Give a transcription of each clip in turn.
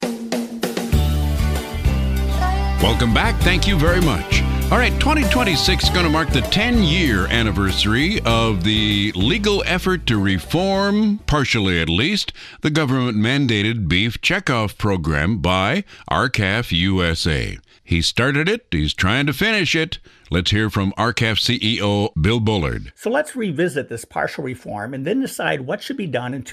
Welcome back. Thank you very much. All right, 2026 is going to mark the 10-year anniversary of the legal effort to reform, partially at least, the government-mandated beef checkoff program by R-CALF USA. He started it. He's trying to finish it. Let's hear from R-CALF CEO Bill Bullard. So let's revisit this partial reform and then decide what should be done in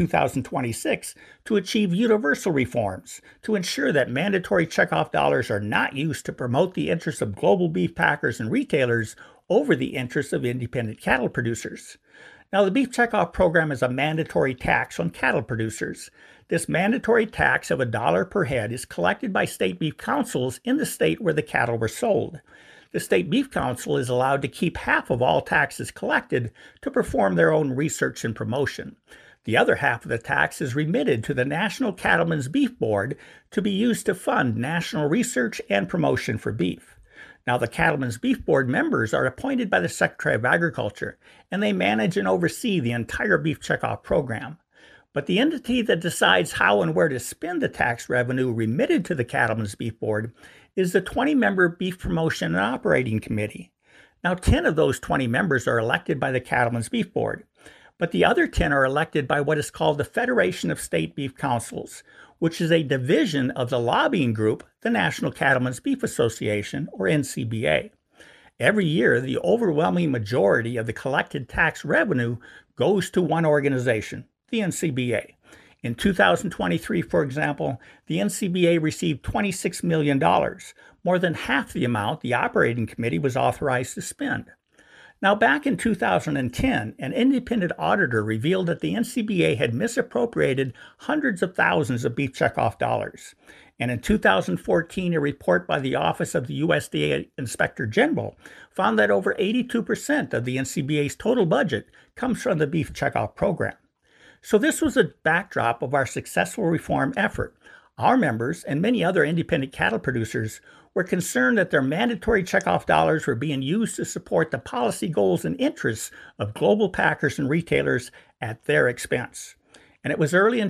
2026 to achieve universal reforms to ensure that mandatory checkoff dollars are not used to promote the interests of global beef packers and retailers over the interests of independent cattle producers. Now, the beef checkoff program is a mandatory tax on cattle producers. This mandatory tax of $1 per head is collected by state beef councils in the state where the cattle were sold. The State Beef Council is allowed to keep half of all taxes collected to perform their own research and promotion. The other half of the tax is remitted to the National Cattlemen's Beef Board to be used to fund national research and promotion for beef. Now, the Cattlemen's Beef Board members are appointed by the Secretary of Agriculture, and they manage and oversee the entire beef checkoff program. But the entity that decides how and where to spend the tax revenue remitted to the Cattlemen's Beef Board is the 20-member Beef Promotion and Operating Committee. Now, 10 of those 20 members are elected by the Cattlemen's Beef Board, but the other 10 are elected by what is called the Federation of State Beef Councils, which is a division of the lobbying group, the National Cattlemen's Beef Association, or NCBA. Every year, the overwhelming majority of the collected tax revenue goes to one organization, the NCBA. In 2023, for example, the NCBA received $26 million, more than half the amount the operating committee was authorized to spend. Now, back in 2010, an independent auditor revealed that the NCBA had misappropriated hundreds of thousands of beef checkoff dollars. And in 2014, a report by the Office of the USDA Inspector General found that over 82% of the NCBA's total budget comes from the beef checkoff program. So this was a backdrop of our successful reform effort. Our members and many other independent cattle producers were concerned that their mandatory checkoff dollars were being used to support the policy goals and interests of global packers and retailers at their expense. And it was early in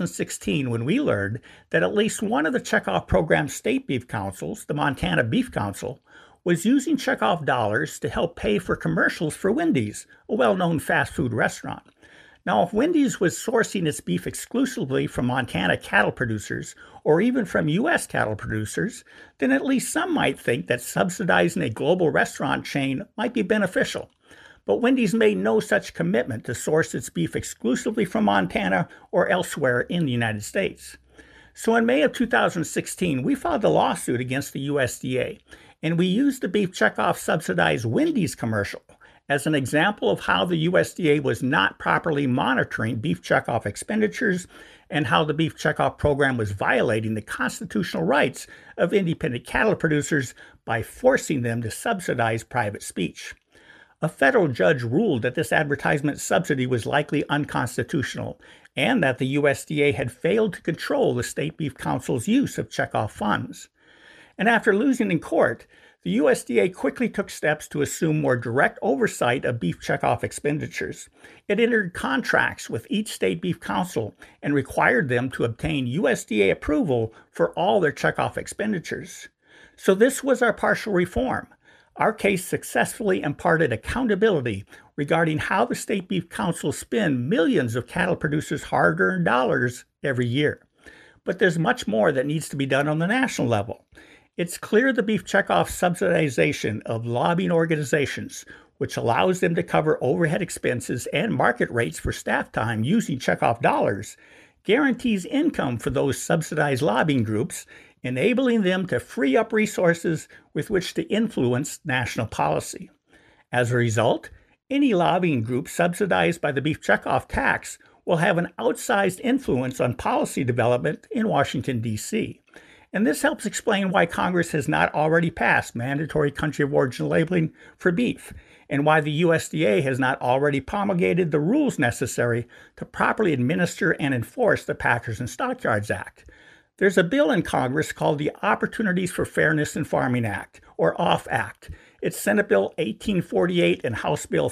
2016 when we learned that at least one of the checkoff program's state beef councils, the Montana Beef Council, was using checkoff dollars to help pay for commercials for Wendy's, a well-known fast food restaurant. Now, if Wendy's was sourcing its beef exclusively from Montana cattle producers, or even from U.S. cattle producers, then at least some might think that subsidizing a global restaurant chain might be beneficial. But Wendy's made no such commitment to source its beef exclusively from Montana or elsewhere in the United States. So in May of 2016, we filed a lawsuit against the USDA, and we used the beef checkoff subsidized Wendy's commercial as an example of how the USDA was not properly monitoring beef checkoff expenditures and how the beef checkoff program was violating the constitutional rights of independent cattle producers by forcing them to subsidize private speech. A federal judge ruled that this advertisement subsidy was likely unconstitutional and that the USDA had failed to control the State Beef Council's use of checkoff funds. And after losing in court, the USDA quickly took steps to assume more direct oversight of beef checkoff expenditures. It entered contracts with each state beef council and required them to obtain USDA approval for all their checkoff expenditures. So this was our partial reform. Our case successfully imparted accountability regarding how the state beef councils spend millions of cattle producers' hard-earned dollars every year. But there's much more that needs to be done on the national level. It's clear the beef checkoff subsidization of lobbying organizations, which allows them to cover overhead expenses and market rates for staff time using checkoff dollars, guarantees income for those subsidized lobbying groups, enabling them to free up resources with which to influence national policy. As a result, any lobbying group subsidized by the beef checkoff tax will have an outsized influence on policy development in Washington, D.C. And this helps explain why Congress has not already passed mandatory country of origin labeling for beef, and why the USDA has not already promulgated the rules necessary to properly administer and enforce the Packers and Stockyards Act. There's a bill in Congress called the Opportunities for Fairness in Farming Act, or OFF Act. It's Senate Bill 1848 and House Bill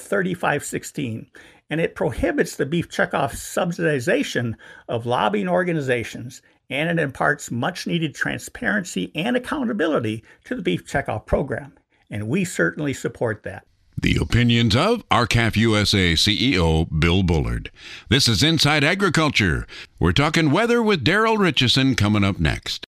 3516, and it prohibits the beef checkoff subsidization of lobbying organizations and it imparts much-needed transparency and accountability to the beef checkoff program, and we certainly support that. The opinions of R-CALF USA CEO Bill Bullard. This is Inside Agriculture. We're talking weather with Daryl Richardson coming up next.